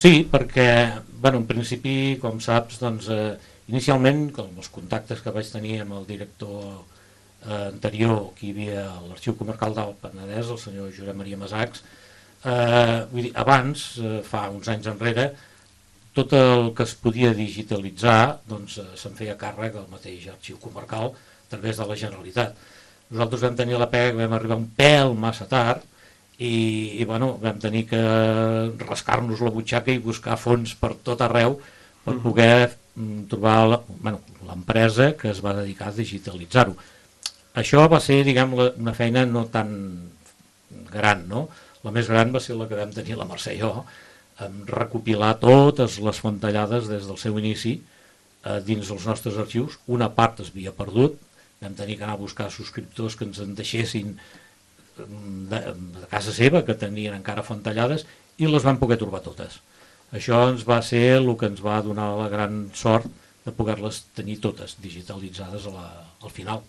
Sí, perquè, en principi, com saps, inicialment, com els contactes que vaig tenir amb el director anterior que hi havia a l'Arxiu Comarcal del Penedès, el senyor Josep Maria Masachs, vull dir, abans, fa uns anys enrere, tot el que es podia digitalitzar se'n feia càrrec del mateix Arxiu Comarcal a través de la Generalitat. Nosaltres vam tenir la pega, vam arribar un pèl massa tard vam tenir que rascar-nos la butxaca i buscar fons per tot arreu per poder trobar l'empresa que es va dedicar a digitalitzar-ho. Això va ser, diguem, una feina no tan gran, no? La més gran va ser la que vam tenir la Mercè i jo, recopilar totes les fantallades des del seu inici dins dels nostres arxius. Una part es havia perdut, vam tenir que anar a buscar subscriptors que ens en deixessin de casa seva, que tenien encara fantallades, i les vam poder trobar totes. Això ens va ser el que ens va donar la gran sort de poder-les tenir totes digitalitzades al final.